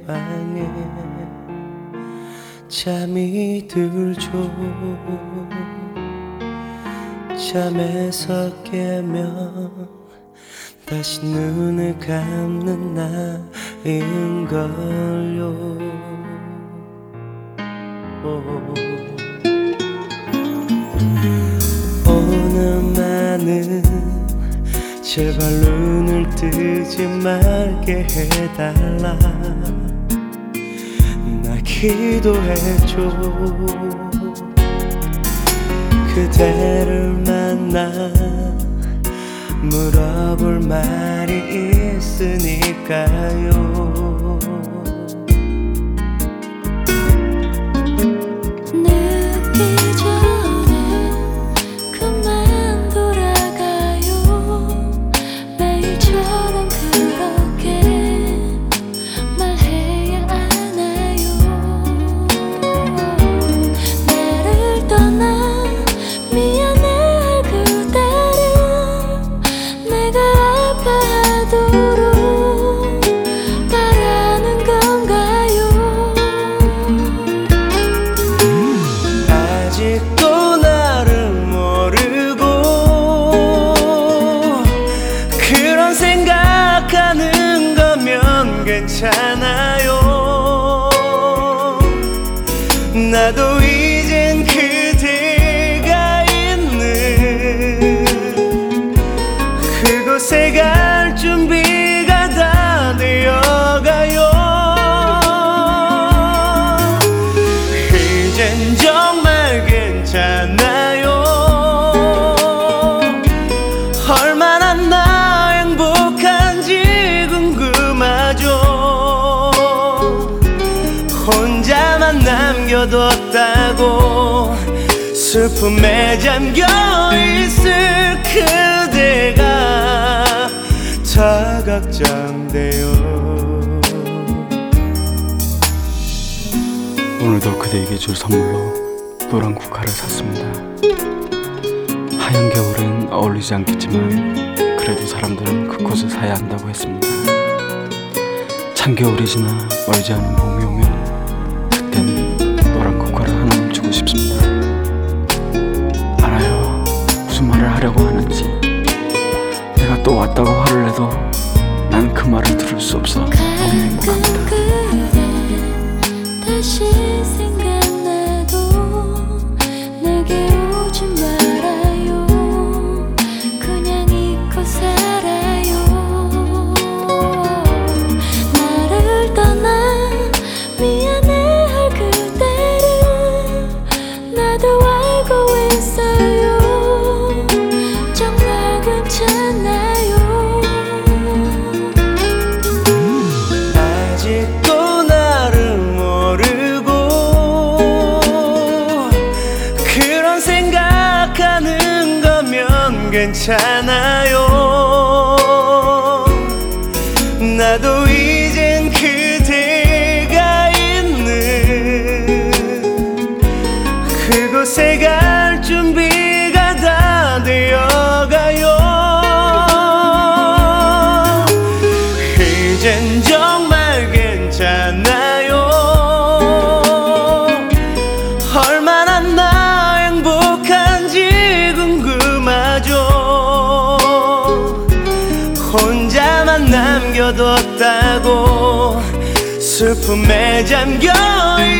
방에 잠이 들죠. 잠에서 깨면 다시 눈을 감는 나인걸요. 오늘만은 제발 눈을 뜨지 말게 해달라. 나 기도해줘. 그대를 만나 물어볼 말이 있으니까요. 아직도 나를 모르고 그런 생각하는 거면 괜찮아요. 나도 이젠 그대가 있는 그곳에 갈 준비가 다 되어가요. 이젠 정말 괜찮아요. 얼마나 나 행복한지 궁금하죠. 혼자만 남겨뒀다고 슬픔에 잠겨있을 그대가 다 걱정돼요. 오늘도 그대에게 줄 선물로 노란 국화를 샀습니다. 하얀 겨울엔 어울리지 않겠지만 그래도 사람들은 그 꽃을 사야 한다고 했습니다. 찬 겨울이 지나 멀지 않은 봄이 오면 그땐 노란 국화를 하나만 주고 싶습니다. 알아요, 무슨 말을 하려고 하는지. 내가 또 왔다고 화를 내도 난 그 말을 들을 수 없어 너무 행복합니다. 다시 생각나도 내게 오지 말아요. 그냥 잊고 살아요. 나를 떠나 미안해할 그대를 나도 알고 있어요. 정말 괜찮아요. 아직도 나를 모르고 그런 생각하는 거면 괜찮아요. 나도 이젠 그대가 있는 그곳에 갈 준비가 다 되어가요. 이젠 정말 괜찮아요. 얼마나 나 행복한지 궁금하죠. 혼자만 남겨뒀다고 슬픔에 잠겨있을